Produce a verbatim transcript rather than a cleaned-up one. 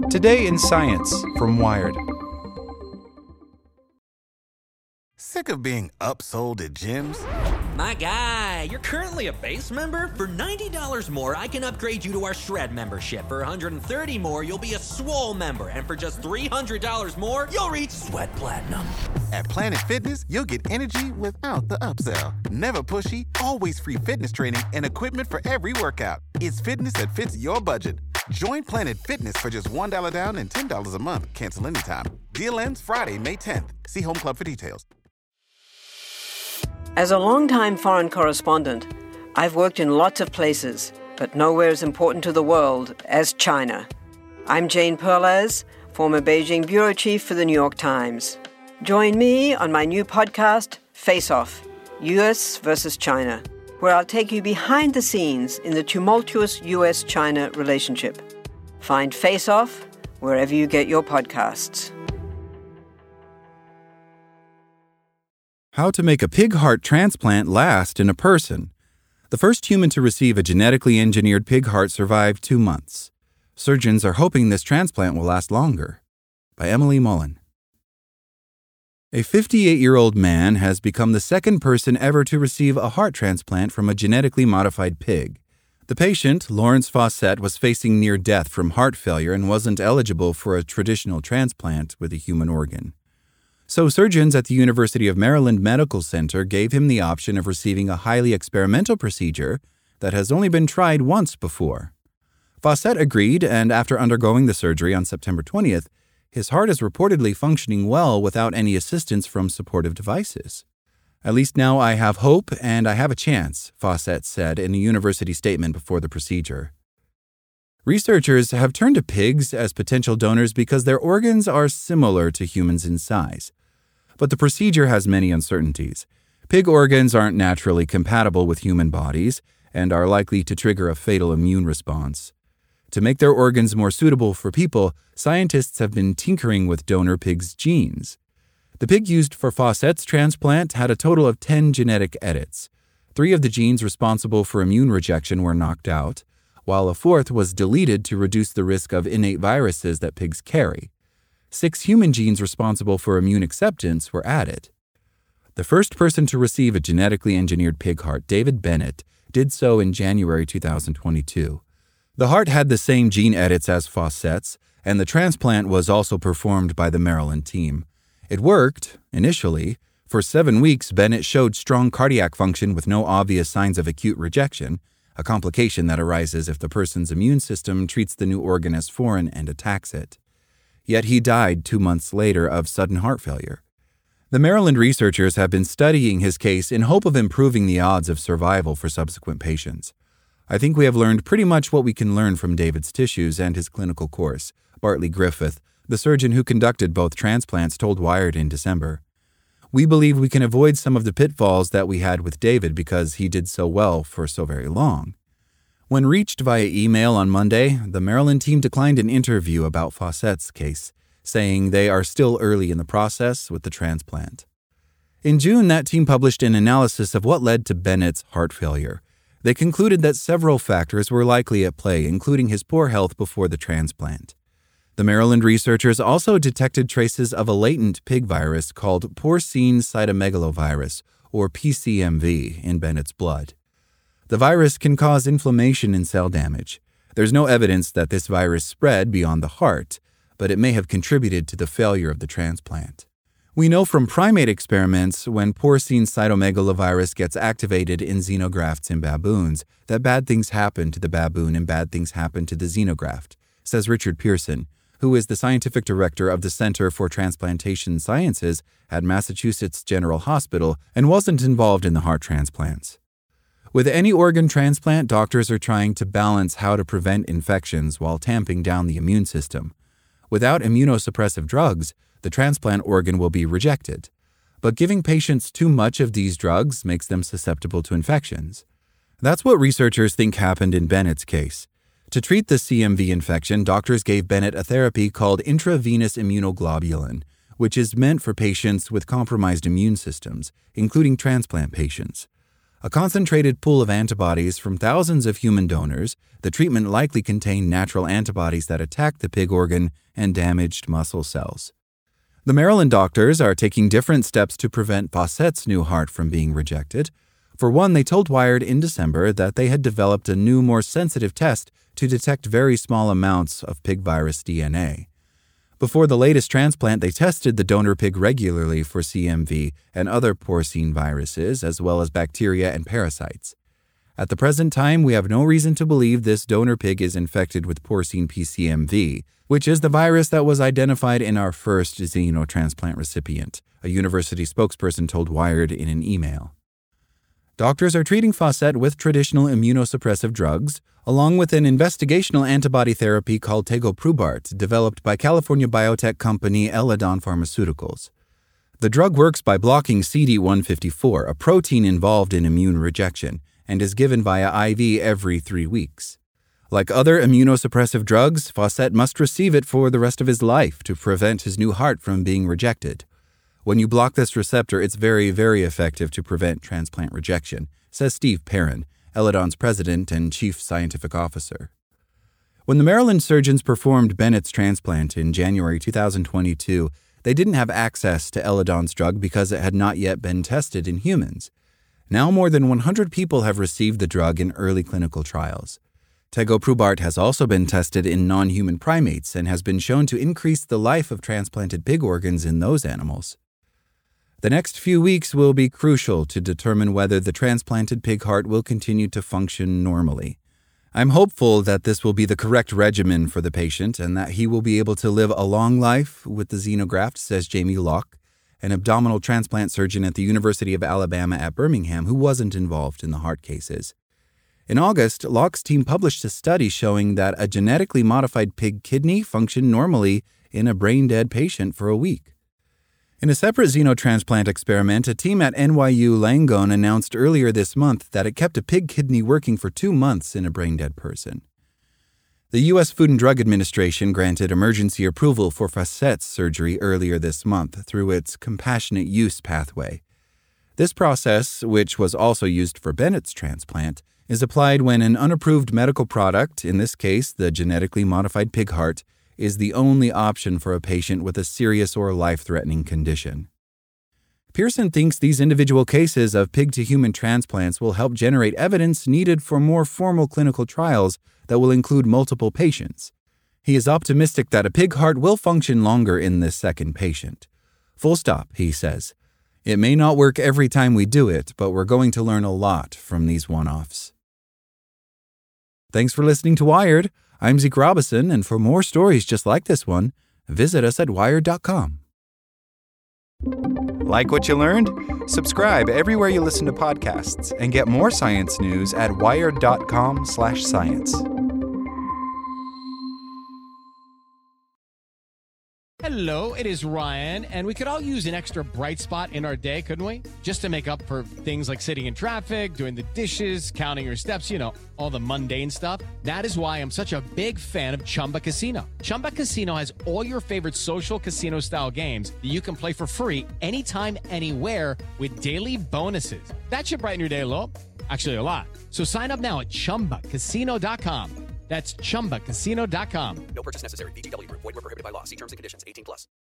Today in Science from Wired. Sick of being upsold at gyms? My guy, you're currently a base member? For ninety dollars more, I can upgrade you to our Shred membership. For one hundred thirty dollars more, you'll be a Swole member. And for just three hundred dollars more, you'll reach Sweat Platinum. At Planet Fitness, you'll get energy without the upsell. Never pushy, always free fitness training and equipment for every workout. It's fitness that fits your budget. Join Planet Fitness for just one dollar down and ten dollars a month. Cancel anytime. Deal ends Friday, May tenth. See Home Club for details. As a longtime foreign correspondent, I've worked in lots of places, but nowhere as important to the world as China. I'm Jane Perlez, former Beijing bureau chief for the New York Times. Join me on my new podcast, Face Off, U S versus China, where I'll take you behind the scenes in the tumultuous U S China relationship. Find Face Off wherever you get your podcasts. How to make a pig heart transplant last in a person. The first human to receive a genetically engineered pig heart survived two months. Surgeons are hoping this transplant will last longer. By Emily Mullen. A fifty-eight-year-old man has become the second person ever to receive a heart transplant from a genetically modified pig. The patient, Lawrence Fawcett, was facing near death from heart failure and wasn't eligible for a traditional transplant with a human organ. So surgeons at the University of Maryland Medical Center gave him the option of receiving a highly experimental procedure that has only been tried once before. Fawcett agreed, and after undergoing the surgery on September twentieth, his heart is reportedly functioning well without any assistance from supportive devices. At least now I have hope and I have a chance, Fawcett said in a university statement before the procedure. Researchers have turned to pigs as potential donors because their organs are similar to humans in size. But the procedure has many uncertainties. Pig organs aren't naturally compatible with human bodies and are likely to trigger a fatal immune response. To make their organs more suitable for people, scientists have been tinkering with donor pigs' genes. The pig used for Fawcett's transplant had a total of ten genetic edits. Three of the genes responsible for immune rejection were knocked out, while a fourth was deleted to reduce the risk of innate viruses that pigs carry. Six human genes responsible for immune acceptance were added. The first person to receive a genetically engineered pig heart, David Bennett, did so in January two thousand twenty-two. The heart had the same gene edits as Fawcett's, and the transplant was also performed by the Maryland team. It worked, initially. For seven weeks, Bennett showed strong cardiac function with no obvious signs of acute rejection, a complication that arises if the person's immune system treats the new organ as foreign and attacks it. Yet he died two months later of sudden heart failure. The Maryland researchers have been studying his case in hope of improving the odds of survival for subsequent patients. I think we have learned pretty much what we can learn from David's tissues and his clinical course, Bartley Griffith, the surgeon who conducted both transplants, told Wired in December. We believe we can avoid some of the pitfalls that we had with David because he did so well for so very long. When reached via email on Monday, the Maryland team declined an interview about Fawcett's case, saying they are still early in the process with the transplant. In June, that team published an analysis of what led to Bennett's heart failure. They concluded that several factors were likely at play, including his poor health before the transplant. The Maryland researchers also detected traces of a latent pig virus called porcine cytomegalovirus, or P C M V, in Bennett's blood. The virus can cause inflammation and cell damage. There's no evidence that this virus spread beyond the heart, but it may have contributed to the failure of the transplant. We know from primate experiments when porcine cytomegalovirus gets activated in xenografts in baboons that bad things happen to the baboon and bad things happen to the xenograft, says Richard Pearson, who is the scientific director of the Center for Transplantation Sciences at Massachusetts General Hospital and wasn't involved in the heart transplants. With any organ transplant, doctors are trying to balance how to prevent infections while tamping down the immune system. Without immunosuppressive drugs, the transplant organ will be rejected. But giving patients too much of these drugs makes them susceptible to infections. That's what researchers think happened in Bennett's case. To treat the C M V infection, doctors gave Bennett a therapy called intravenous immunoglobulin, which is meant for patients with compromised immune systems, including transplant patients. a concentrated pool of antibodies from thousands of human donors. The treatment likely contained natural antibodies that attacked the pig organ and damaged muscle cells. The Maryland doctors are taking different steps to prevent Faucette's new heart from being rejected. For one, they told Wired in December that they had developed a new, more sensitive test to detect very small amounts of pig virus D N A. Before the latest transplant, they tested the donor pig regularly for C M V and other porcine viruses, as well as bacteria and parasites. At the present time, we have no reason to believe this donor pig is infected with porcine P C M V, which is the virus that was identified in our first xenotransplant recipient, a university spokesperson told Wired in an email. Doctors are treating Faucette with traditional immunosuppressive drugs, along with an investigational antibody therapy called tegoprubart, developed by California biotech company Eledon Pharmaceuticals. The drug works by blocking C D one fifty-four, a protein involved in immune rejection, and is given via I V every three weeks. Like other immunosuppressive drugs, Faucette must receive it for the rest of his life to prevent his new heart from being rejected. When you block this receptor, it's very, very effective to prevent transplant rejection, says Steve Perrin, Eledon's president and chief scientific officer. When the Maryland surgeons performed Bennett's transplant in January two thousand twenty-two, they didn't have access to Eledon's drug because it had not yet been tested in humans. Now more than one hundred people have received the drug in early clinical trials. Tegoprubart has also been tested in non-human primates and has been shown to increase the life of transplanted pig organs in those animals. The next few weeks will be crucial to determine whether the transplanted pig heart will continue to function normally. I'm hopeful that this will be the correct regimen for the patient and that he will be able to live a long life with the xenograft, says Jamie Locke, an abdominal transplant surgeon at the University of Alabama at Birmingham who wasn't involved in the heart cases. In August, Locke's team published a study showing that a genetically modified pig kidney functioned normally in a brain-dead patient for a week. In a separate xenotransplant experiment, a team at N Y U Langone announced earlier this month that it kept a pig kidney working for two months in a brain-dead person. The U S Food and Drug Administration granted emergency approval for Faucette's surgery earlier this month through its compassionate use pathway. This process, which was also used for Bennett's transplant, is applied when an unapproved medical product, in this case the genetically modified pig heart, is the only option for a patient with a serious or life-threatening condition. Pearson thinks these individual cases of pig-to-human transplants will help generate evidence needed for more formal clinical trials that will include multiple patients. He is optimistic that a pig heart will function longer in this second patient. Full stop, he says. It may not work every time we do it, but we're going to learn a lot from these one-offs. Thanks for listening to Wired. I'm Zeke Robison, and for more stories just like this one, visit us at wired dot com. Like what you learned? Subscribe everywhere you listen to podcasts and get more science news at wired dot com slash science. Hello, it is Ryan, and we could all use an extra bright spot in our day, couldn't we? Just to make up for things like sitting in traffic, doing the dishes, counting your steps, you know, all the mundane stuff. That is why I'm such a big fan of Chumba Casino. Chumba Casino has all your favorite social casino-style games that you can play for free anytime, anywhere with daily bonuses. That should brighten your day a little. Actually, a lot. So sign up now at chumba casino dot com. That's chumba casino dot com. No purchase necessary. V G W Group. Void where prohibited by law. See terms and conditions. eighteen plus.